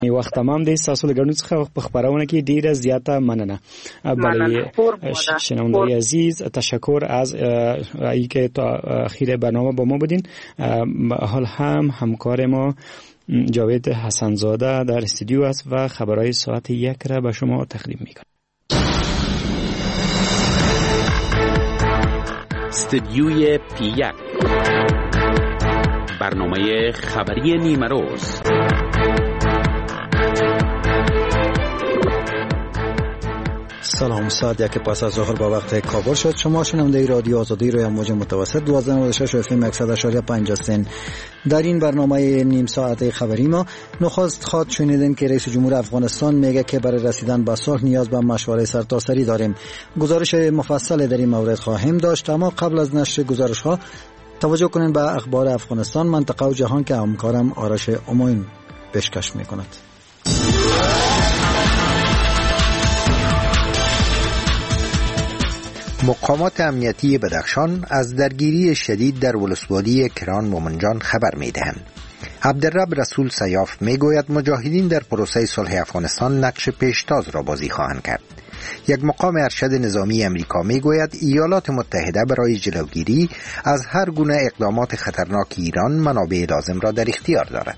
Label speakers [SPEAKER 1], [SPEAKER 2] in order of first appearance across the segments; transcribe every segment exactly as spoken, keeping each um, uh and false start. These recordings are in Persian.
[SPEAKER 1] یو وخت تمام دی تاسو له ګڼو څخه په خبرونه کې ډیره زیاته مننه. بله شنوندگان عزیز تشکر از ای که تا اخیر برنامه با ما بودین. حال هم همکار ما جاوید حسنزاده در استودیو است و خبرهای ساعت یک را به شما تقدیم میکنه.
[SPEAKER 2] استودیوی پی یک، برنامه خبری نیمه روز.
[SPEAKER 3] سلام، ساعت یک پس از ظهر با وقت کابل شد. شما شنونده رادیو آزادی روی موج متوسط دوازده و شش اف ام صد و شش و پنج هستین. در این برنامه نیم ساعت خبری ما نخست خواد شنیدین که رئیس جمهور افغانستان میگه که برای رسیدن به صلح نیاز به مشورت سرتاسری داریم. گزارش مفصل در این مورد خواهیم داشت، اما قبل از نشر گزارش ها توجه کنین به اخبار افغانستان، منطقه و جهان که همکارم آرش اموین پیشکش میکند.
[SPEAKER 4] مقامات امنیتی بدخشان از درگیری شدید در ولسوالی کران مومنجان خبر می‌دهند. عبدالرب رسول سیاف میگوید مجاهدین در پروسه صلح افغانستان نقش پیشتاز را بازی خواهند کرد. یک مقام ارشد نظامی امریکا میگوید ایالات متحده برای جلوگیری از هر گونه اقدامات خطرناک ایران منابع لازم را در اختیار دارد.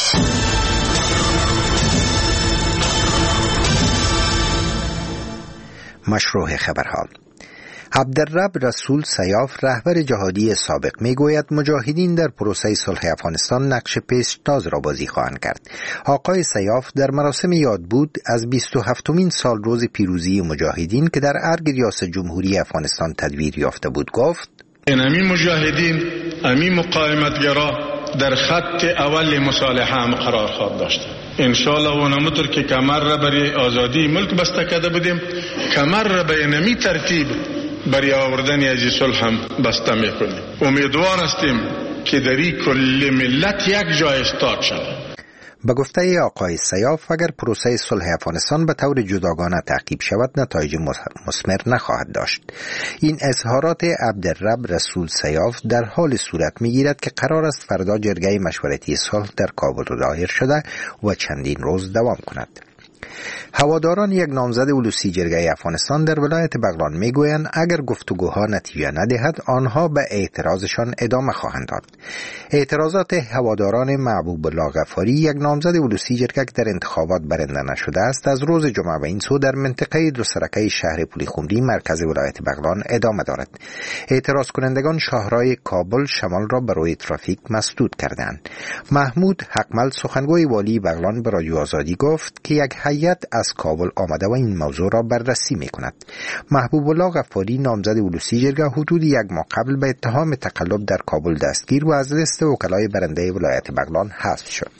[SPEAKER 4] مشروع خبرها. عبدالرب رسول سیاف رهبر جهادی سابق میگوید مجاهدین در پروسه صلح افغانستان نقش پیشتاز را بازی خواهند کرد. آقای سیاف در مراسم یاد بود از بیست و هفتمین سال روز پیروزی مجاهدین که در ارگ ریاست جمهوری افغانستان تدویر یافته بود گفت:
[SPEAKER 5] امی مجاهدین، امی مقاومتگرا در خط اول مصالحه هم قرار خواهد داشت. انشالله و نمطور که کمر را برای آزادی ملک بسته کرده بودیم، کمر را به نمی ترتیب برای آوردن از صلح هم بسته میکنیم. امیدوار هستیم که در این کل ملت یک جای استاد شود.
[SPEAKER 4] به گفته آقای سیاف اگر پروسه صلح افغانستان به طور جداگانه تعقیب شود نتایج مثمر نخواهد داشت. این اظهارات عبدالرب رسول سیاف در حال صورت میگیرد که قرار است فردا جرگه مشورتی صلح در کابل دایر شده و چندین روز دوام کند. هواداران یک نامزد اولوسی جرگه افغانستان در ولایت بغلان میگویند اگر گفتگوها نتیجه ندهد آنها به اعتراضشان ادامه خواهند داد. اعتراضات هواداران محبوب الله غفاری، یک نامزد اولوسی جرگه در انتخابات برنده نشده است، از روز جمعه به این سو در منطقه دو سرکه شهر پولیخمری مرکز ولایت بغلان ادامه دارد. اعتراض کنندگان شاهراه کابل شمال را برای ترافیک مسدود کردند. محمود حقمل سخنگوی والی بغلان به رادیو آزادی گفت که یک هیئت از کابل آمده و این موضوع را بررسی می کند. محبوب الله غفاری نامزد اولوسی جرگه حدود یک ماه قبل به اتهام تقلب در کابل دستگیر و از لیست وکلای برنده ولایت بغلان حذف شد.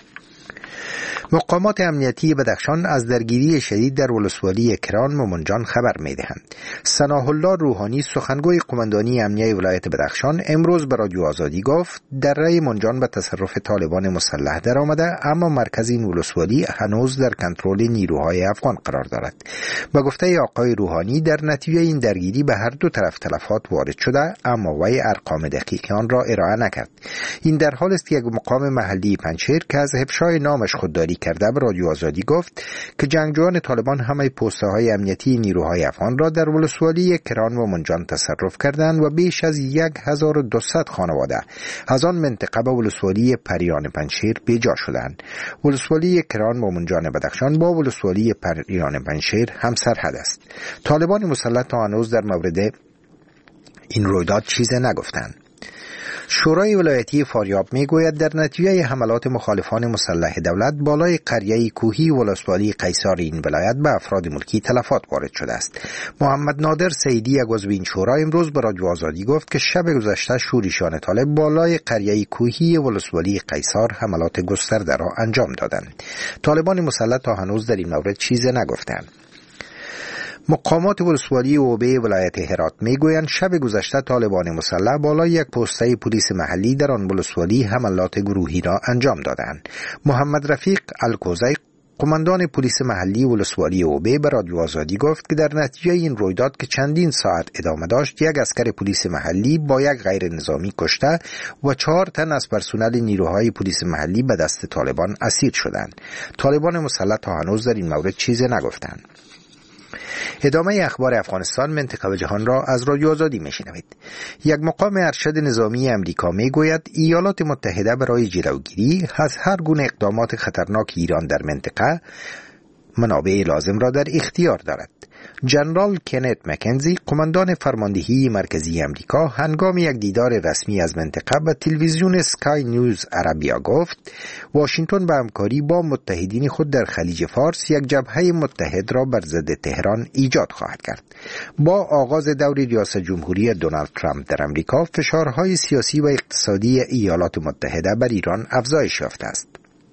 [SPEAKER 4] مقامات امنیتی بدخشان از درگیری شدید در ولسوالی کران مومنجان خبر می‌دهند. ثناء الله روحانی سخنگوی قماندانی امنیه ولایت بدخشان امروز به رادیو آزادی گفت در رای منجان به تصرف طالبان مسلح در آمده، اما مرکز این ولسوالی هنوز در کنترل نیروهای افغان قرار دارد. به گفته آقای روحانی در نتیجه این درگیری به هر دو طرف تلفات وارد شده، اما وی ارقام دقیق آن را ارائه نکرد. این در حال است که یک مقام محلی پنجشیر که از افشای نامش خودداری کرده به رادیو آزادی گفت که جنگجویان طالبان همه پوسته های امنیتی نیروهای افغان را در ولسوالی کران و منجان تصرف کردند و بیش از یک هزار و دویست خانواده از آن منطقه به ولسوالی پریان پنجشیر بیجا شدند. ولسوالی کران و منجان بدخشان با ولسوالی پریان پنجشیر هم سرحد است. طالبان مسلح تا هنوز در مورد این رویداد چیزی نگفتند. شورای ولایتی فاریاب میگوید در نتیجه حملات مخالفان مسلح دولت بالای قریه کوهی ولسوالی قیصار این ولایت به افراد ملکی تلفات وارد شده است. محمد نادر سیدی عضو این شورا امروز به رادیو آزادی گفت که شب گذشته شورشیان طالب بالای قریه کوهی ولسوالی قیصار حملات گسترده را انجام دادند. طالبان مسلح تا هنوز در این مورد چیزی نگفتند. مقامات ولسوالی اوبه ولایت هرات میگویند شب گذشته طالبان مسلح بالای یک پسته پلیس محلی در آن ولسوالی حملات گروهی را انجام دادند. محمد رفیق الکوزی قماندان پلیس محلی ولسوالی اوبه به رادیو آزادی گفت که در نتیجه این رویداد که چندین ساعت ادامه داشت، یک اسکر پلیس محلی با یک غیر نظامی کشته و چهار تن از پرسنل نیروهای پلیس محلی به دست طالبان اسیر شدند. طالبان مسلح تا هنوز در این مورد چیزی نگفتند. ادامه اخبار افغانستان، منطقه و جهان را از رادیو آزادی میشنوید. یک مقام ارشد نظامی امریکا میگوید ایالات متحده برای جلوگیری از هر گونه اقدامات خطرناک ایران در منطقه منابع لازم را در اختیار دارد. جنرال کنت مکنزی، قماندان فرماندهی مرکزی امریکا، هنگام یک دیدار رسمی از منطقه به تلویزیون سکای نیوز عربیا گفت واشنگتن به همکاری با متحدین خود در خلیج فارس یک جبهه متحد را بر ضد تهران ایجاد خواهد کرد. با آغاز دور ریاست جمهوری دونالد ترامپ در امریکا، فشارهای سیاسی و اقتصادی ایالات متحده بر ایران افزایش یافته است.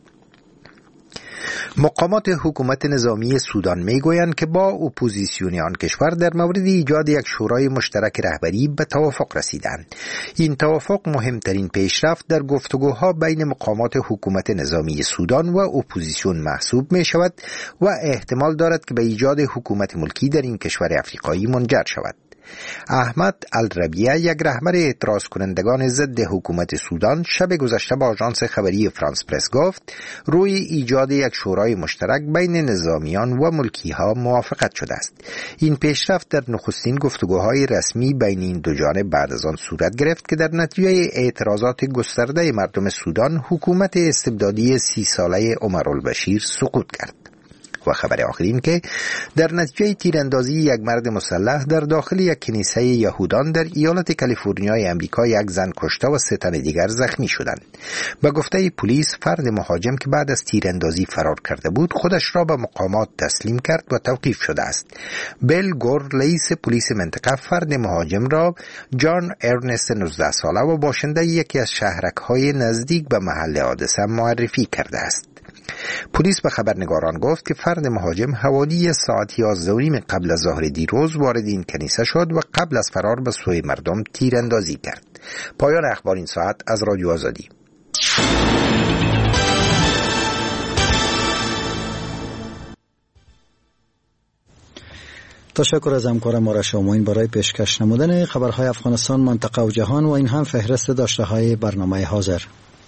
[SPEAKER 4] مقامات حکومت نظامی سودان میگویند که با اپوزیسیون آن کشور در مورد ایجاد یک شورای مشترک رهبری به توافق رسیدند. این توافق مهمترین پیشرفت در گفتگوها بین مقامات حکومت نظامی سودان و اپوزیسیون محسوب می شود و احتمال دارد که به ایجاد حکومت ملکی در این کشور افریقایی منجر شود. احمد الربیع، یک رهبر اعتراض کنندگان ضد حکومت سودان، شب گذشته با آژانس خبری فرانس پرس گفت روی ایجاد یک شورای مشترک بین نظامیان و ملکی ها موافقت شده است. این پیشرفت در نخستین گفتگوهای رسمی بین این دو جانب بعد از آن صورت گرفت که در نتیجه اعتراضات گسترده مردم سودان حکومت استبدادی سی ساله عمر البشیر سقوط کرد. و خبر آخرین که در نتیجه تیراندازی یک مرد مسلح در داخل یک کنیسه یهودان در ایالت کالیفرنیای امریکا، یک زن کشته و سه تن دیگر زخمی شدند. به گفته پلیس، فرد مهاجم که بعد از تیراندازی فرار کرده بود خودش را به مقامات تسلیم کرد و توقیف شده است. بل گور، رئیس پلیس منطقه، فرد مهاجم را جان ارنست نوزده ساله و باشنده یکی از شهرک‌های نزدیک به محل حادثه معرفی کرده است. پلیس به خبرنگاران گفت که فرد مهاجم حوالی ساعت یازده و نیم قبل از ظهر دیروز وارد این کنیسه شد و قبل از فرار به سوی مردم تیراندازی کرد. پایان اخبار این ساعت از رادیو آزادی.
[SPEAKER 3] تشکر از همکار ما شاموین برای پیشکش نمودن خبرهای افغانستان، منطقه و جهان و این هم فهرست داشته های برنامه حاضر.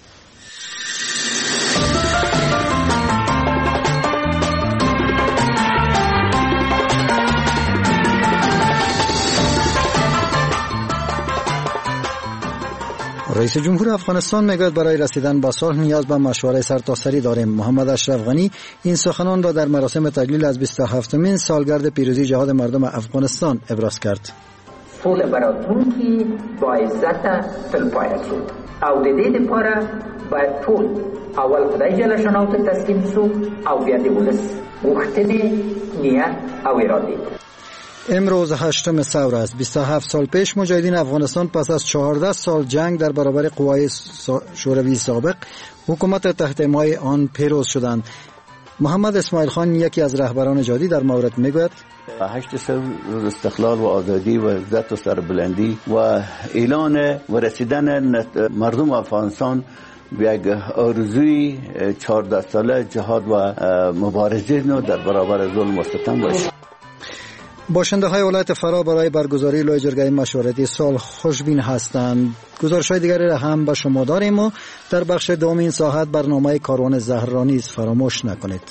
[SPEAKER 3] رئیس جمهور افغانستان میگوید برای رسیدن به صلح نیاز به مشورت سرتاسری داریم. محمد اشرف غنی این سخنان را در مراسم تجلیل از بیست و هفتمین سالگرد پیروزی جهاد مردم افغانستان ابراز کرد.
[SPEAKER 6] صلح براتونکي با عزت تلپایه شو او د دې لپاره باید ټول اول خدای جل شانو ته تسلیم شو او بیا د ولس غوښتنې نیت او اراده.
[SPEAKER 3] امروز هشتم ثور است. بیست و هفت سال پیش مجاهدین افغانستان پس از چهارده سال جنگ در برابر قوای شوروی سابق حکومت تحت حمایت آن پیروز شدند. محمد اسماعیل خان یکی از رهبران جهادی در مورد میگوید
[SPEAKER 7] هشت سال روز استقلال و آزادی و عزت و سربلندی و اعلان و رسیدن مردم افغانستان به یک آرزوی چهارده ساله جهاد و مبارزه نو در برابر ظلم و ستم باشد.
[SPEAKER 3] باشنده های ولایت فرا برای برگزاری لوی جرگه مشورتی صلح خوشبین هستند. گزارش های دیگری را هم به شما داریم و در بخش دوم این ساعت برنامه کاروان زهر را نیز فراموش نکنید.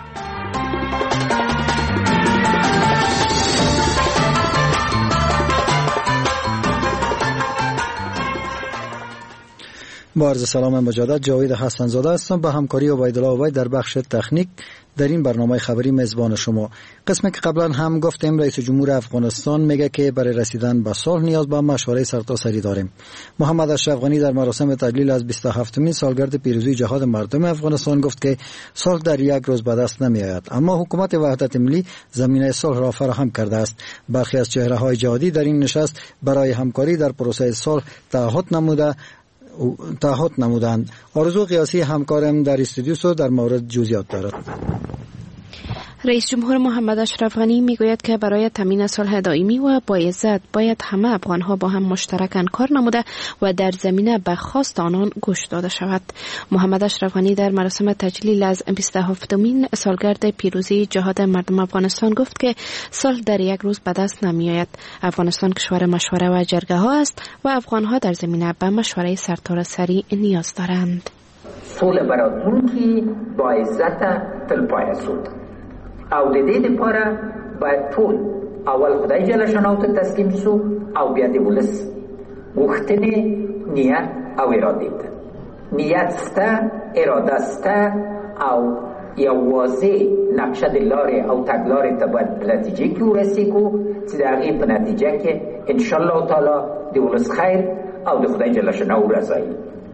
[SPEAKER 3] با عرض سلام مجدد، جاوید حسن زاده هستم. به همکاری عبیدالله عبید در بخش تکنیک در این برنامه خبری میزبان شما. قسمی که قبلا هم گفتیم رئیس جمهور افغانستان میگه که برای رسیدن به صلح نیاز به مشورت سرتاسری داریم. محمد اشرف غنی در مراسم تجلیل از بیست و هفتمین سالگرد پیروزی جهاد مردم افغانستان گفت که صلح در یک روز به دست نمی آید، اما حکومت وحدت ملی زمینه صلح را فراهم کرده است. برخی از چهره های جهادی در این نشست برای همکاری در پروسه صلح تعهد نموده تعهد نمودند. آرزو قیاسی همکارم در استودیو سو در مورد جزئیات دارد.
[SPEAKER 8] رئیس جمهور محمد اشرف غنی میگوید که برای تامین صلح دائمی و باعزت باید همه افغانها با هم مشترکاً کار نموده و در زمینه به خواست آنان گوش داده شود. محمد اشرف غنی در مراسم تجلیل از بیست و هفتمین سالگرد پیروزی جهاد مردم افغانستان گفت که صلح در یک روز به دست نمیآید. افغانستان کشور مشوره و جرگه ها است و افغانها در زمینه به مشوره سرتاسری نیاز دارند.
[SPEAKER 6] صلح براتونکی باعزت تلپای سود او د دې لپاره باید ټول اول خدای جل شانه ته تسلیم سو او بیا د ولس غوښتنې نیت او اراده ده. نیت سته، اراده سته او یوازې نقشه د لارې او تګلارې ته باید په نتیجه کې ورسیږو چې د هغې په نتیجه کې انشاءالله تعالی د ولس خیر او د خدای جل شانه رضایي.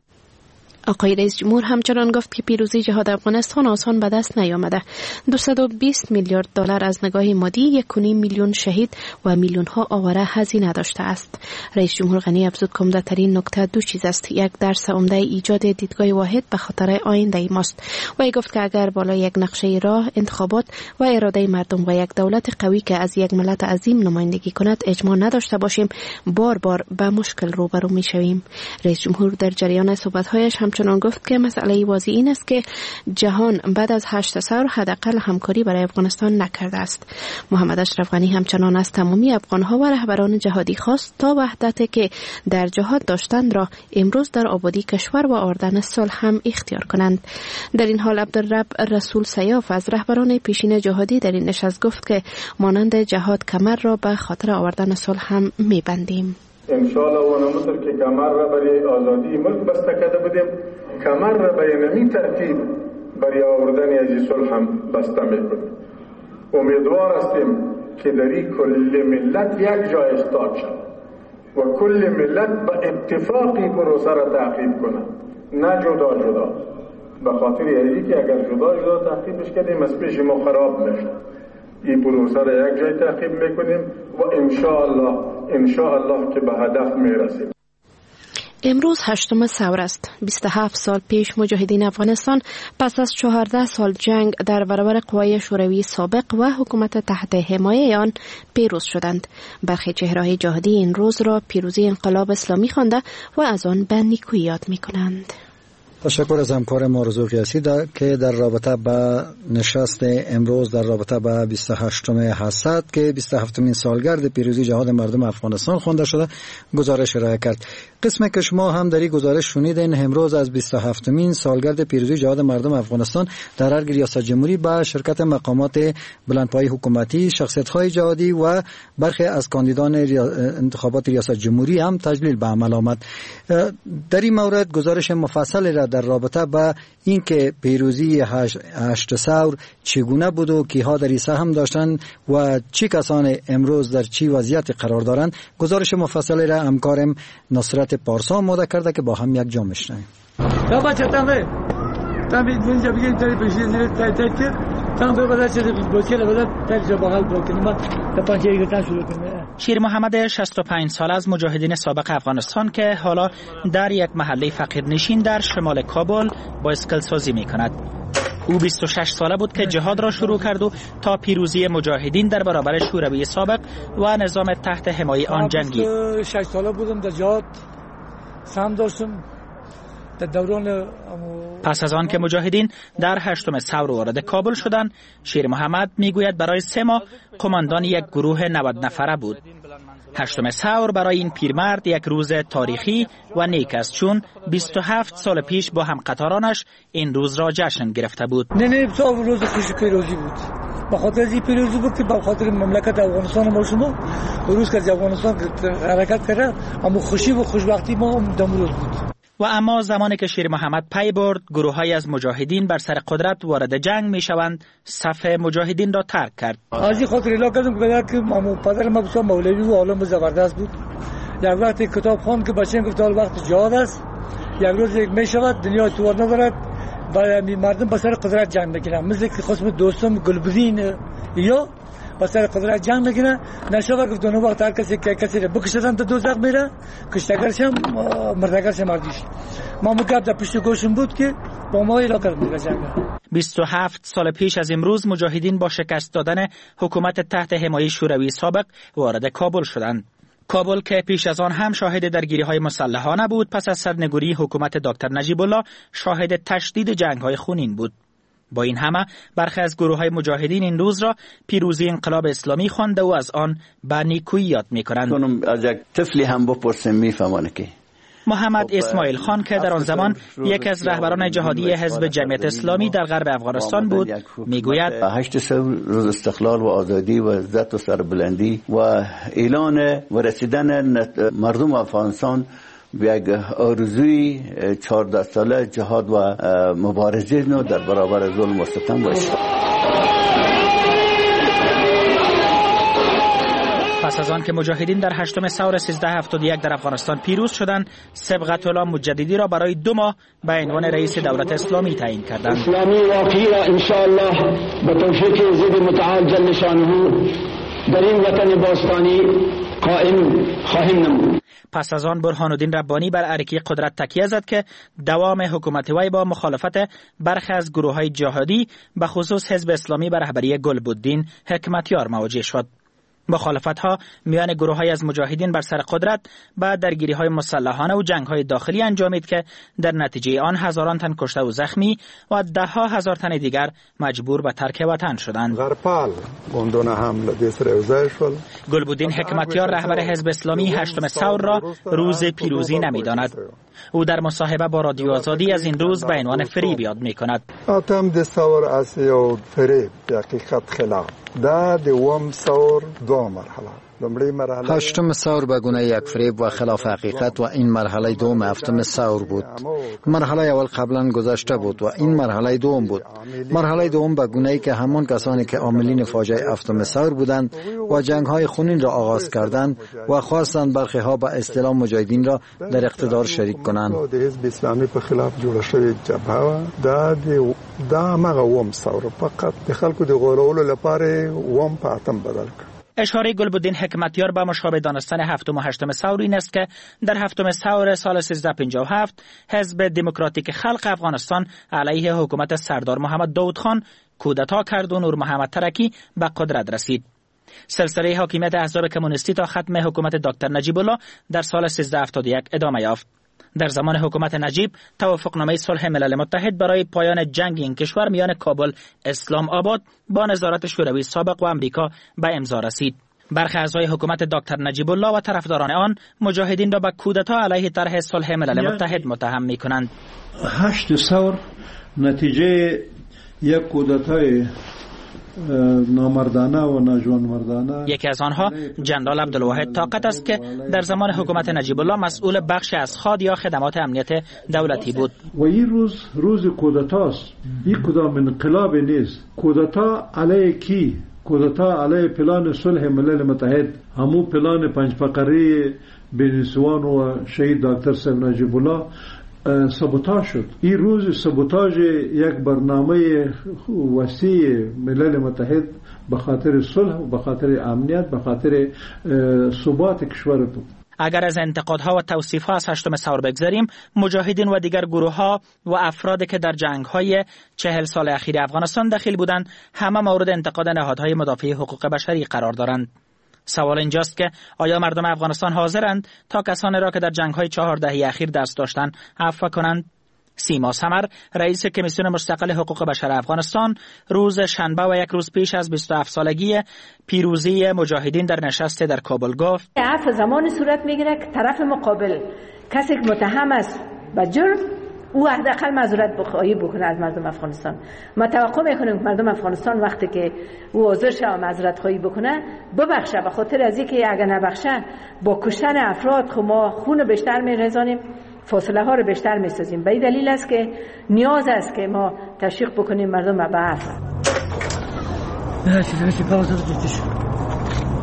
[SPEAKER 8] آقای رئیس جمهور همچنان گفت که پیروزی جهاد افغانستان آسان به دست نیامده. دویست و بیست میلیارد دلار از نگاه مادی، یک و نیم میلیون شهید و میلیون ها آواره هزینه داشته است. رئیس جمهور غنی افزود که عمده ترین نکته دو چیز است. یک، درس عمده ایجاد دیدگاه واحد به خاطر آینده ماست. و ای گفت که اگر بالای یک نقشه راه، انتخابات و اراده مردم و یک دولت قوی که از یک ملت عظیم نمایندگی کند اجماع نداشته باشیم، بار بار به مشکل روبرو میشویم. رئیس جمهور در جریان صحبت‌هایش همچنان گفت که مسئله واضح این است که جهان بعد از هشت سال حداقل همکاری برای افغانستان نکرده است. محمد اشرف غنی همچنان از تمامی افغانها و رهبران جهادی خواست تا وحدتی که در جهاد داشتند را امروز در آبادی کشور و آوردن صلح هم اختیار کنند. در این حال عبدالرب رسول سیاف از رهبران پیشین جهادی در این نشست گفت که مانند جهاد کمر را به خاطر آوردن صلح هم میبندیم.
[SPEAKER 5] انشاءالله و نمتر که کمر را برای آزادی ملک بسته کرده بودیم، کمر را به نمی ترتیب برای آوردن از صلح هم بسته میکنیم. امیدوار هستیم که دری کل ملت یک جای استاد شد و کل ملت به اتفاقی پروسه را تعقیب کنه، نه جدا جدا. به خاطر اینکه که اگر جدا جدا تعقیبش کردیم از پیش ما خراب میشه. این پروسه را یک جای تعقیب میکنیم و انشاءالله انشاءالله که به هدف میرسیم.
[SPEAKER 8] امروز هشتم ثور است. بیست و هفت سال پیش مجاهدین افغانستان پس از چهارده سال جنگ در برابر قوای شوروی سابق و حکومت تحت حمایه آن پیروز شدند. برخی چهره‌های جهادی این روز را پیروزی انقلاب اسلامی خوانده و از آن به نیکویی یاد می‌کنند.
[SPEAKER 3] تشکر از همکار ما رضا قیاسی که در رابطه با نشست امروز در رابطه با بیست و هشتم حسد که بیست و هفتمین سالگرد پیروزی جهاد مردم افغانستان خوانده شده گزارش ارائه کرد. قسمی که شما هم در این گزارش شنیدین امروز از بیست و هفتمین سالگرد پیروزی جهاد مردم افغانستان در ارگ ریاست جمهوری با شرکت مقامات بلندپایه حکومتی، شخصیت‌های جهادی و برخی از کاندیدان انتخابات ریاست جمهوری هم تجلیل به عمل آمد. در این مورد گزارش مفصل را در رابطه با اینکه پیروزی هشت ثور چگونه بود و کیها در این سهم داشتند و چی کسان امروز در چی وضعیت قرار دارند گزارش مفصل را همکارم نصرت پارسا آماده کرده که با هم یک جا میشنویم.
[SPEAKER 9] بابا چطوره؟ تام اینجا بگید تری پیشی زیر تایید کرد. تام به بالا چه بوکل بالا تری بالا بوکل ما تا پنج یک تا شروع کنه.
[SPEAKER 10] شیر محمد شصت و پنج سال از مجاهدین سابق افغانستان که حالا در یک محله فقیرنشین در شمال کابل با اسکل سازی میکند. او بیست و شش ساله بود که جهاد را شروع کرد و تا پیروزی مجاهدین در برابر شوروی سابق و نظام تحت حمایه آن جنگید.
[SPEAKER 9] شش ساله بودم در جهاد، سهم داشتم در دوران.
[SPEAKER 10] پس از آن که مجاهدین در هشتم ثور وارد کابل شدند، شیر محمد میگوید برای سه ماه قماندان یک گروه نود نفره بود. هشتم ثور برای این پیرمرد یک روز تاریخی و نیک است، چون بیست و هفت سال پیش با هم قطارانش این روز را جشن گرفته بود.
[SPEAKER 9] نه نه بسیار روز خوش پیروزی بود. به خاطر این پیروزی بود که به خاطر مملکت افغانستان ما شما روز که از افغانستان حرکت کرده، اما خوشی و خوشبختی ما دم روز بود.
[SPEAKER 10] و اما زمانی که شیر محمد پی برد گروه‌های از مجاهدین بر سر قدرت وارد جنگ میشوند، صف مجاهدین را ترک کرد.
[SPEAKER 9] از این خاطر اعلام کردم که مامو پدر ما بسیار مولوی و عالم زبردست بود. یک وقت کتاب خوان که بچه‌ها گفت حال وقت جهاد است، یک روز یک میشود دنیا توار ندارد و مردم به سر قدرت جنگ میکنند، مثل که خصم دوستم گلبدین یا با سر قدرت جنگ میکنه. نشود گفت اون وقت هر کسی که کسی رو بکشتن تا دوزخ میره، کشتگرش هم مردگرش مردیش. ما مکب در پشت گوشم بود که با ما ایلا کرد میگه جنگ.
[SPEAKER 10] بیست و هفت سال پیش از امروز مجاهدین با شکست دادن حکومت تحت حمایت شوروی سابق وارد کابل شدند. کابل که پیش از آن هم شاهد درگیری‌های مسلحانه بود، پس از سرنگونی حکومت دکتر نجیب الله شاهد تشدید جنگ‌های خونین بود. با این همه برخی از گروه‌های مجاهدین این روز را پیروزی انقلاب اسلامی خوانده و از آن به نیکویی یاد می‌کنند.
[SPEAKER 7] از یک طفلی هم بپرسیم میفهمونه که
[SPEAKER 10] محمد اسماعیل خان که در آن زمان یک از رهبران جهادی حزب جمعیت اسلامی در غرب افغانستان بود میگوید
[SPEAKER 7] هشت روز استقلال و آزادی و عزت و سربلندی و اعلان و رسیدن مردم افغانستان به یک آرزوی چهارده ساله جهاد و مبارزه نو در برابر ظلم و ستم باشه.
[SPEAKER 10] پس از آن که مجاهدین در هشتم ثور سیزده هفتاد و یک در افغانستان پیروز شدند، صبغت الله مجددی را برای دو ماه به عنوان رئیس دولت اسلامی تعیین کردند.
[SPEAKER 11] اسلامی واقعی را ان شاء الله به توفیق ضد متعال جل شانه در این وطن باستانی قائم خواهیم نمود.
[SPEAKER 10] پس از آن برهان الدین ربانی بر ارکی قدرت تکیه زد که دوام حکومت وی با مخالفت برخی از گروه‌های جهادی به خصوص حزب اسلامی بر رهبری گلبدین حکمتیار مواجه شد. مخالفت‌ها میان گروه‌های از مجاهدین بر سر قدرت بعد درگیری‌های مسلحانه و جنگ‌های داخلی انجامید که در نتیجه آن هزاران تن کشته و زخمی و ده‌ها هزار تن دیگر مجبور به ترک وطن شدند. گلبدین حکمتیار رهبر حزب اسلامی هشتم ثور را روز پیروزی نمی‌داند. او در مصاحبه با رادیو آزادی از این روز به عنوان فریب یاد می‌کند.
[SPEAKER 12] اتم د ثور از یو فریب حقیقت خلاف دا دوم ثور دو مرحله.
[SPEAKER 3] هشتم ثور به گونه یک فریب و خلاف حقیقت و این مرحله دوم هفتم ثور بود. مرحله اول قبلا گذشته بود و این مرحله دوم بود. مرحله دوم به گونه ای که همون کسانی که عاملین فاجعه هفتم ثور بودند و جنگ های خونین را آغاز کردند و خواستند برخی ها به اصطلاح مجاهدین را در اقتدار شریک کنند.
[SPEAKER 12] حزب اسلامی په خلاف جوړ شوی جبهه دا دا مغه وم ثور فقط د خلکو د غولولو لپاره وم په اتم بدل کړ.
[SPEAKER 10] اشاره گلبدین حکمتیار به مشابه دانستن هفتم و هشتم ثور این است که در هفتم ثور سال سیزده پنجاه و هفت حزب دموکراتیک خلق افغانستان علیه حکومت سردار محمد داود خان کودتا کرد و نور محمد ترکی به قدرت رسید. سلسله حاکمیت احزاب کمونیستی تا ختم حکومت دکتر نجیب الله در سال سیزده هفتاد و یک ادامه یافت. در زمان حکومت نجیب توافقنامه صلح ملل متحد برای پایان جنگ این کشور میان کابل اسلام آباد با نظارت شوروی سابق و امریکا به امضا رسید. برخی اعضای حکومت دکتر نجیب الله و طرفداران آن مجاهدین را به کودتا علیه طرح صلح ملل متحد متهم می‌کنند.
[SPEAKER 13] هشت ثور نتیجه یک کودتای نامردانه و ناجوانمردانه.
[SPEAKER 10] یکی از آنها جنرال عبدالواحد طاقت است که در زمان حکومت نجیب الله مسئول بخش از خاد یا خدمات امنیت دولتی بود.
[SPEAKER 13] و این روز روز کودتاست. این کدام انقلاب نیست. کودتا علیه کی؟ کودتا علیه پلان صلح ملل متحد، همو پلان پنج فقره بنسوان و شهید دکتر صاحب نجیب الله سابوتاژ شد. این روز سابوتاژ یک برنامه وسیع ملل متحد به خاطر صلح و به خاطر امنیت، به خاطر ثبات کشور بود.
[SPEAKER 10] اگر از انتقادها و توصیفها از هشتم ثور بگذاریم، مجاهدین و دیگر گروه‌ها و افرادی که در جنگ‌های چهل سال اخیر افغانستان دخیل بودند، همه مورد انتقاد نهادهای مدافع حقوق بشری قرار دارند. سوال اینجاست که آیا مردم افغانستان حاضرند تا کسانی را که در جنگ‌های چهار دهه اخیر دست داشتند عفو کنند؟ سیما سمر، رئیس کمیسیون مستقل حقوق بشر افغانستان، روز شنبه و یک روز پیش از بیست و هفت سالگی پیروزی مجاهدین در نشست در کابل گفت:
[SPEAKER 14] عفو زمان صورت میگیره که طرف مقابل کسی که متهم است به جرم او حداقل معذرت بخواهی بکنه از مردم افغانستان. ما توقع میکنیم که مردم افغانستان وقتی که او حاضر شه و معذرت خواهی بکنه ببخشه، به خاطر از اینکه اگر نبخشه با کشتن افراد خو ما خون بیشتر میریزانیم، فاصله ها رو بیشتر میسازیم. به این دلیل است که نیاز است که ما تشویق بکنیم مردم را به عفو.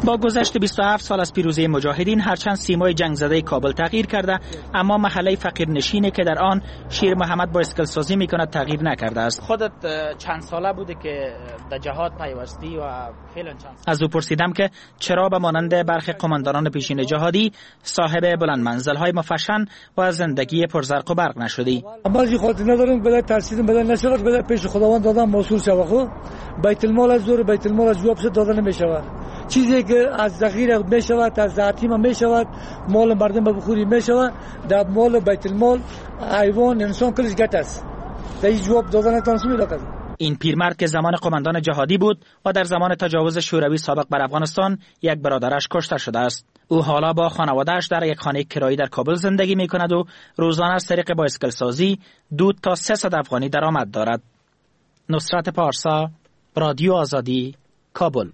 [SPEAKER 10] با گذشت بیست و هفت سال از پیروزی مجاهدین، هرچند سیمای جنگ زده کابل تغییر کرده، اما محله فقیرنشینی که در آن شیر محمد با اسکل سازی میکند تغییر نکرده است.
[SPEAKER 15] خودت چند ساله بوده که در جهاد پیوستی و فعلا چند؟
[SPEAKER 10] از او پرسیدم که چرا به مانند برخی قماندانان پیشین جهادی صاحب بلند منزل‌های مفشن و زندگی پرزرق و برق نشدی؟
[SPEAKER 9] اول خاطر ندارم بلا ترسیدم بلا نشود بلا پیش خداوند دادم مسئول شوم. خو بیت المال از زور بیت المال از جواب دادن نمیشود. چیزی که از ذخیره میشود، از ذاتیم میشود، مال مردم بخوری میشود، در مال بیت المال حیوان انسان کلش گت است. در این جواب دادن تنظیم می‌دهد.
[SPEAKER 10] این پیرمرد که زمان قماندان جهادی بود و در زمان تجاوز شوروی سابق بر افغانستان یک برادرش کشته شده است. او حالا با خانواده‌اش در یک خانه کرایی در کابل زندگی می‌کند و روزانه از طریق بایسکل سازی دود تا سیصد افغانی درآمد دارد. نصرت پارسا، رادیو آزادی، کابل.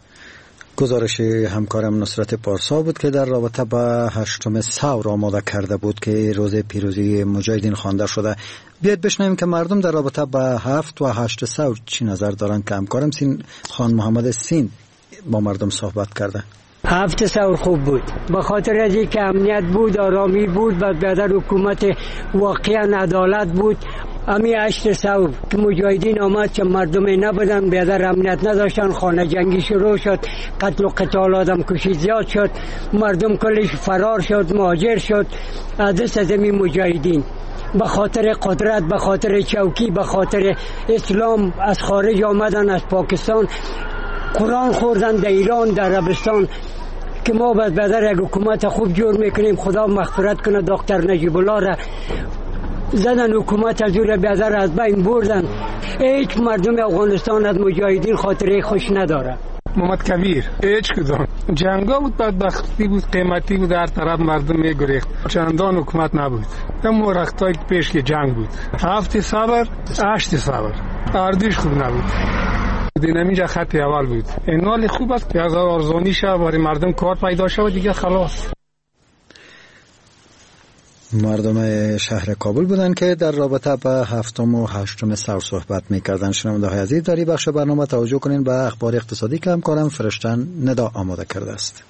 [SPEAKER 3] گزارش همکارم نصرت پارسا بود که در رابطه با هشتم ثور آماده کرده بود که روز پیروزی مجاهدین خوانده شده. بیاید بشنویم که مردم در رابطه با هفت و هشت ثور چی نظر دارند که همکارم سین خان محمد سین با مردم صحبت کرده.
[SPEAKER 16] هفت ثور خوب بود، به خاطر از اینکه امنیت بود، آرامی بود و بعد حکومت واقعا عدالت بود. امی هشت ثور که مجاهدین آمد که مردم نبودن، بیادر امنیت نداشتن، خانه جنگی شروع شد، قتل و قتال آدم کشی زیاد شد، مردم کلش فرار شد، مهاجر شد از دست زمین مجاهدین. به خاطر قدرت، به خاطر چوکی، به خاطر اسلام از خارج آمدن، از پاکستان قرآن خوردن، در ایران، در عربستان که ما بعد بیادر یک حکومت خوب جور میکنیم. خدا مغفرت کنه دکتر نجیب الله را زدن، حکومت از او بیادر از بین بردن. هیچ مردم افغانستان از مجاهدین خاطره خوش نداره.
[SPEAKER 17] محمد کبیر هیچ کدام جنگا بود، بدبختی بود، قیمتی بود، در طرف مردم میگریخت، چندان حکومت نبود. اما رختای پیش که جنگ بود. هفت صبر، هشت صبر، اردوش خوب نبود. دینامیجا خط اول بود. این حال خوب است که از ارزانی شه برای مردم کار پیدا شه و دیگه خلاص.
[SPEAKER 3] مردم شهر کابل بودند که در رابطه با هفتم و هشتم ثور صحبت می‌کردند. شنونده‌های عزیز، در این بخش برنامه توجه کنین به اخبار اقتصادی که همکارم فرشتن ندا آماده کرده است.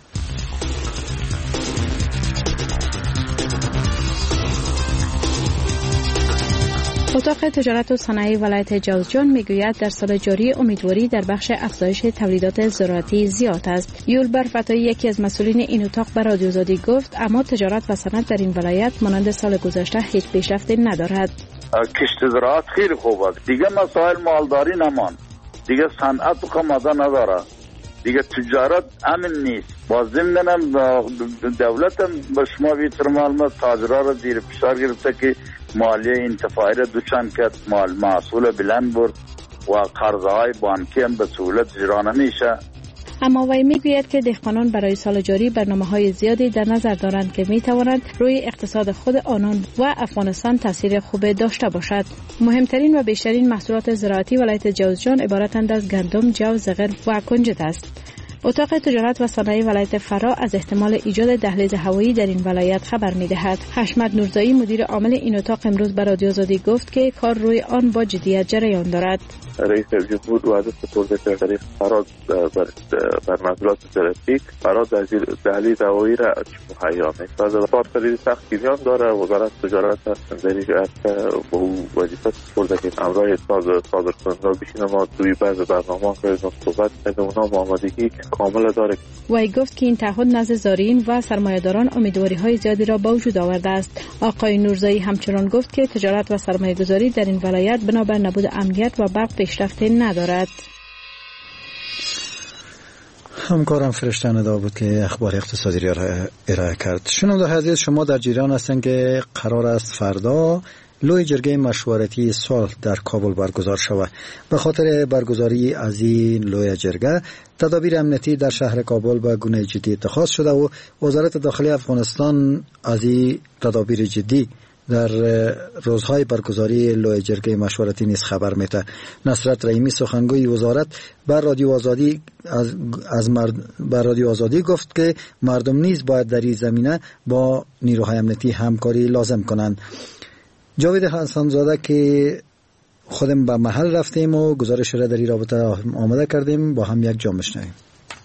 [SPEAKER 8] اتاق تجارت و صنایع ولایت جوزجان میگوید در سال جاری امیدواری در بخش افزایش تولیدات زراعتی زیاد است. یولبر فتایی یکی از مسئولین این اتاق به رادیو آزادی گفت اما تجارت و صنعت در این ولایت مانند سال گذشته هیچ پیشرفتی ندارد.
[SPEAKER 18] کشت زراعت خیلی خوب است، دیگه مسائل مالداری نمان، دیگه صنعت خمازه نداره، دیگه تجارت امن نیست. باز ضمناً دولت هم به شما بیتر معلومات تاجرها را زیر فشار گرفته که مالیه انتفاعی را دوچند کرد، مال محصول بلند برد و قرضهای بانکی هم به سهولت اجرا نمیشه.
[SPEAKER 8] اما وی میگوید که دهقانان برای سال جاری برنامه‌های زیادی در نظر دارند که میتوانند روی اقتصاد خود آنان و افغانستان تاثیر خوب داشته باشد. مهمترین و بیشترین محصولات زراعتی ولایت جوزجان عبارتند از گندم، جو، زغر و کنجد است. اتاق تجارت و صنایع ولایت فرا از احتمال ایجاد دهلیز هوایی در این ولایت خبر می‌دهد. حشمت نورزایی مدیر عامل این اتاق امروز به رادیو آزادی گفت که کار روی آن با جدیت جریان دارد.
[SPEAKER 19] رئیس جمهور وعده سپرده که طریق فرا بر بر محصولات زراعتی فرا دهلیز هوایی را مهیا می‌سازد. کار خیلی سخت جریان داره. وزارت تجارت در این به وظیفه سپرده که امرای صادرکننده بشینه ما توی بعض برنامه‌ها که صحبت کرده اونا آمادگی کامل داره.
[SPEAKER 8] وی گفت که این تعهد نزد زارعین و سرمایه‌داران امیدواری‌های زیادی را به وجود آورده است. آقای نورزایی همچنان گفت که تجارت و سرمایه‌گذاری در این ولایت بنابر نبود امنیت و برق پیشرفتی ندارد.
[SPEAKER 3] همکارم فرشته ندا بود که اخبار اقتصادی را ارائه کرد. شنونده‌های عزیز، شما در جریان هستند که قرار است فردا لوی جرگه مشورتی صلح در کابل برگزار شود. به خاطر برگزاری از این لوی جرگه تدابیر امنیتی در شهر کابل به گونه جدی اتخاذ شده و وزارت داخلی افغانستان از این تدابیر جدی در روزهای برگزاری لوی جرگه مشورتی نیز خبر میده. نصرت رحیمی سخنگوی وزارت بر رادیو آزادی از, از مرد بر رادیو آزادی گفت که مردم نیز باید در این زمینه با نیروهای امنیتی همکاری لازم کنند. جاوید حسن‌زاده که خودم به محل رفتیم و گزارش را در این رابطه آماده کردیم، با هم یک جا میشنویم.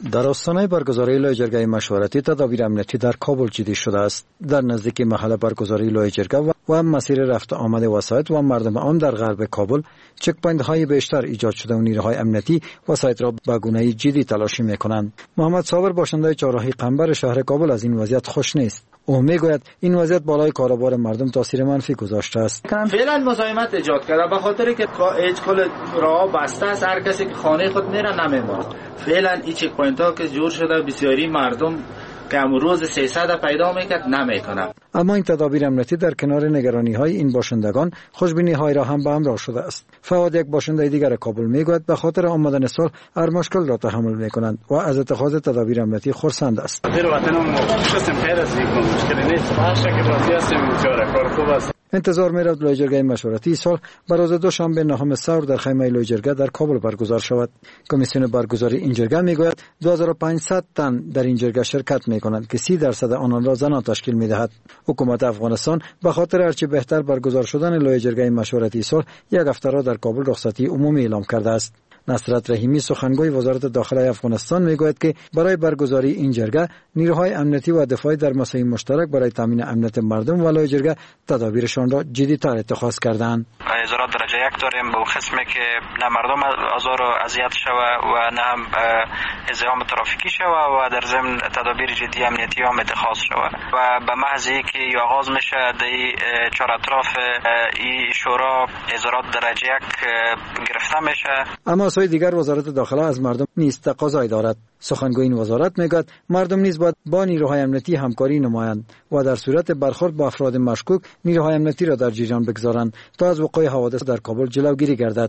[SPEAKER 3] در آستانه برگزاری لایحه جرگه مشورتی تدابیر امنیتی در کابل جدی شده است. در نزدیک محل برگزاری لایحه جرگه و مسیر رفت آمد وسایط و مردم عام در غرب کابل چک پوینت های بیشتر ایجاد شده و نیروهای امنیتی وسایط را به گونه جدی تلاشی میکنند. محمد صابر باشنده چهارراهی قنبر شهر کابل از این وضعیت خوش نیست. او میگوید این وضعیت بالای کاروبار مردم تاثیر منفی گذاشته است.
[SPEAKER 20] فعلا مزاحمت ایجاد کرده به خاطر که هیچ کل راه بسته است، هر کسی که خانه خود میره نمیمونه. فعلا این چک پوینت ها که جور شده بسیاری مردم که امروز سیصد پیدا میکرد نمیکنه.
[SPEAKER 3] اما این تدابیر امنیتی در کنار نگرانی های این باشندگان خوشبینی های را هم به همراه شده است. فواد یک باشنده دیگر کابل میگوید به خاطر آمدن صلح هر مشکل را تحمل میکنند و از اتخاذ تدابیر امنیتی خرسند است.
[SPEAKER 21] در وطنم شستم خیر است، مشکلی نیست. هر شکل راضی هستیم، چاره کار خوب است.
[SPEAKER 3] انتظار می‌رفت لایحه جرگه مشورتی سال بر روز دوشنبه نهم سور در خیمه لایحه جرگه در کابل برگزار شود. کمیسیون برگزاری این جرگه میگوید دو هزار و پانصد تن در این جرگه شرکت میکنند که سی درصد آنان را زنان تشکیل میدهد. حکومت افغانستان به خاطر هرچه بهتر برگزار شدن لایحه جرگه مشورتی صلح یک هفته را در کابل رخصتی عمومی اعلام کرده است. نصرت رحیمی سخنگوی وزارت داخله افغانستان میگوید که برای برگزاری این جرگه نیروهای امنیتی و دفاعی در مساعی مشترک برای تامین امنیت مردم و لایحه جرگه تدابیرشان را جدی‌تر اتخاذ کردند.
[SPEAKER 22] ازارات درجه یک داریم به قسمی که نه مردم آزار و اذیت شوه و نه هم ازدحام ترافیکی شوه و در ضمن تدابیر جدی امنیتی هم اتخاذ شوه و به محض اینکه آغاز میشه در چهار اطراف این شورا ازارات درجه یک گرفته میشه.
[SPEAKER 3] اما سوی دیگر وزارت داخله از مردم نیز تقاضایی دارد. سخنگوی این وزارت میگوید مردم نیز باید با نیروهای امنیتی همکاری نمایند و در صورت برخورد با افراد مشکوک نیروهای امنیتی را در جریان بگذارند تا از وقوع حوادث در کابل جلوگیری گردد.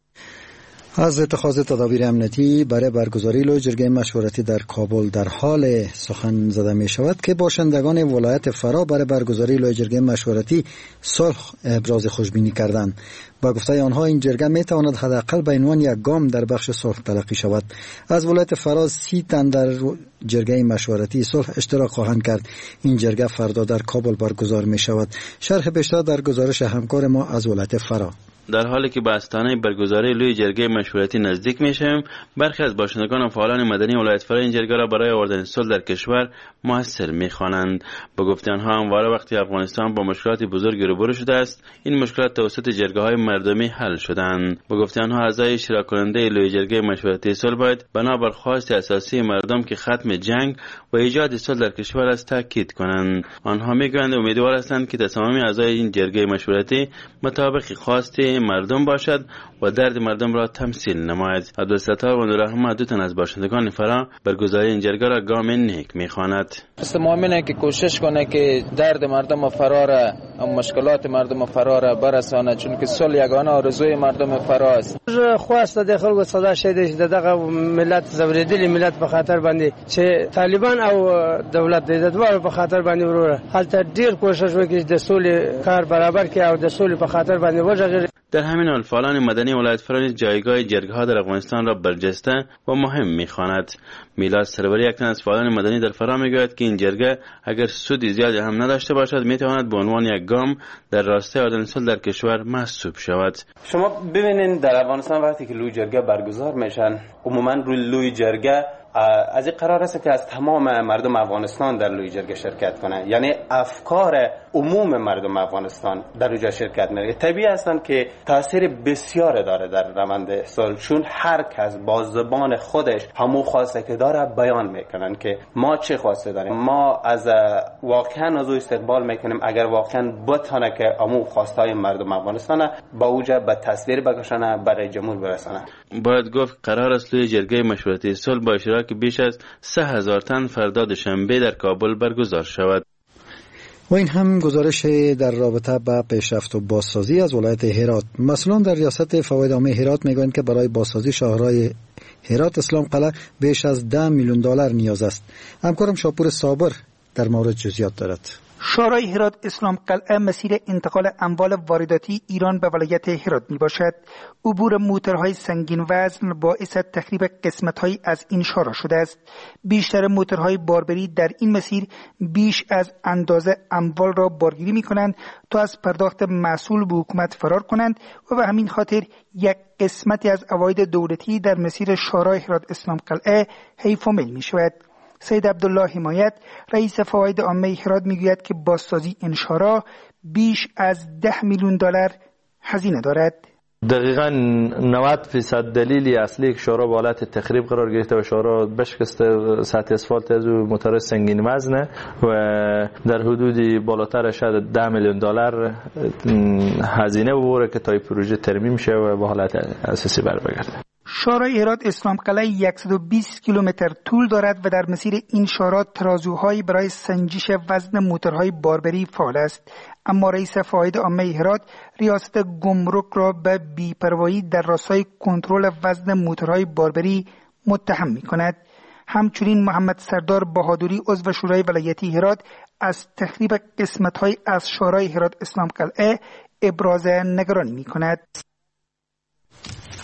[SPEAKER 3] از اتخاذ تدابیر امنیتی برای برگزاری لایحه جرگه مشورتی در کابل در حال سخن زده می شود که باشندگان ولایت فرا برای برگزاری لایحه جرگه مشورتی صلح ابراز خوشبینی کردند. با گفته آنها این جرگه می تواند حداقل به عنوان یک گام در بخش صلح تلقی شود. از ولایت فرا سی تن در جرگه مشورتی صلح اشتراک خواهند کرد. این جرگه فردا در کابل برگزار می شود. شرح بیشتر در گزارش همکار ما از ولایت فرا.
[SPEAKER 23] در حالی که به آستانه برگزاری لایحه جرگه مشورتی نزدیک میشیم، برخی از باشندگان و فعالان مدنی ولایت فرا این جرگه را برای آوردن صلح در کشور موثر میخوانند. به گفته آنها همواره وقتی افغانستان با مشکلات بزرگی روبرو شده است، این مشکلات توسط جرگه های مردمی حل شدند. به گفته آنها اعضای اشتراک کننده لایحه جرگه مشورتی صلح باید بنابر خواست اساسی مردم که ختم جنگ و ایجاد صلح در کشور است تاکید کنند. آنها میگویند امیدوار هستند که تمامی اعضای این جرگه مشورتی مطابق خواست مردم باشد و درد مردم را تمثیل نماید. عبدالستار و نوررحمت دو تن از باشندگان فرا برگزاری این جرگه را گام نیک میخواند.
[SPEAKER 24] است مؤمنه که کوشش کنه که درد مردم فرا را و مشکلات مردم فرا را برسانه، چون که صلح یگانه آرزوی مردم فرا است.
[SPEAKER 25] خواست د خلکو صدا شید چې دغه ملت زوریدلی ملت په خاطر باندې چې طالبان او دولت د دوه په خاطر باندې وروره حالت ډیر کوشش وکړي د صلح کار برابر کړي او د صلح په خاطر باندې وژغوري.
[SPEAKER 23] در همین حال فعالان مدنی ولایت فرا جایگاه جرگه ها در افغانستان را برجسته و مهم میخواند. میلاد سروری یک تن از فعالان مدنی در فرا میگوید که این جرگه اگر سودی زیادی هم نداشته باشد میتواند به عنوان یک گام در راستای آوردن صلح در کشور محسوب شود.
[SPEAKER 26] شما ببینید در افغانستان وقتی که لوی جرگه برگزار میشن عموما روی لوی جرگه از این قرار است که از تمام مردم افغانستان در لوی جرگه شرکت کنند، یعنی افکار عموم مردم افغانستان در اونجا شرکت میکنه. طبیعی هستند که تاثیر بسیار داره در روند صلح، چون هر کس با زبان خودش همون خواسته که داره بیان میکنن که ما چه خواسته داریم. ما از واقعا از او استقبال میکنیم اگر واقعا بتونه که همون خواستای مردم افغانستان با اوجه به تصویر بکشانه برای جمهور برسانه.
[SPEAKER 23] باید گفت قرار است لوی جرگه مشورتی صلح با اشتراک بیش از سه هزار تن فردا دوشنبه در کابل برگزار شود.
[SPEAKER 3] و این هم گزارش در رابطه با پیشرفت و بازسازی از ولایت هرات. مسئولان در ریاست فواید عامه هرات میگویند که برای بازسازی شاهراه هرات اسلام قلعه بیش از ده میلیون دلار نیاز است. همکارم شاپور صابر در مورد جزئیات دارد.
[SPEAKER 1] شورای هرات اسلام قلعه مسیر انتقال اموال وارداتی ایران به ولایت هرات می باشد. عبور موتورهای سنگین وزن باعث تخریب قسمت‌هایی از این شورا شده است. بیشتر موتورهای باربری در این مسیر بیش از اندازه اموال را بارگیری می کنند تا از پرداخت محصول به حکومت فرار کنند و به همین خاطر یک قسمتی از عواید دولتی در مسیر شورای هرات اسلام قلعه حیف و میل می شود. سید عبدالله حمایت رئیس فواید عامه هرات میگوید که بازسازی این شورا بیش از ده میلیون دلار هزینه دارد.
[SPEAKER 2] دقیقاً نود فیصد دلیلی اصلی که شورا به حالت تخریب قرار گرفته و شورا بشکسته سطح اسفالت از موتور سنگین وزنه و در حدود بالاتر شاید ده میلیون دلار هزینه ببره که تا این پروژه ترمیم شه و به حالت اساسی بر بگرده.
[SPEAKER 1] شورای هرات اسلام قلعه صد و بیست کیلومتر طول دارد و در مسیر این شورا ترازوهایی برای سنجش وزن موتورهای باربری فعال است، اما رئیس فواید عامه هرات ریاست گمرک را به بی‌پروایی در راستای کنترل وزن موتورهای باربری متهم می‌کند. همچنین محمد سردار بهادری عضو شورای ولایتی هرات از تخریب قسمت‌های از شورای هرات اسلام قلعه ابراز نگرانی می‌کند.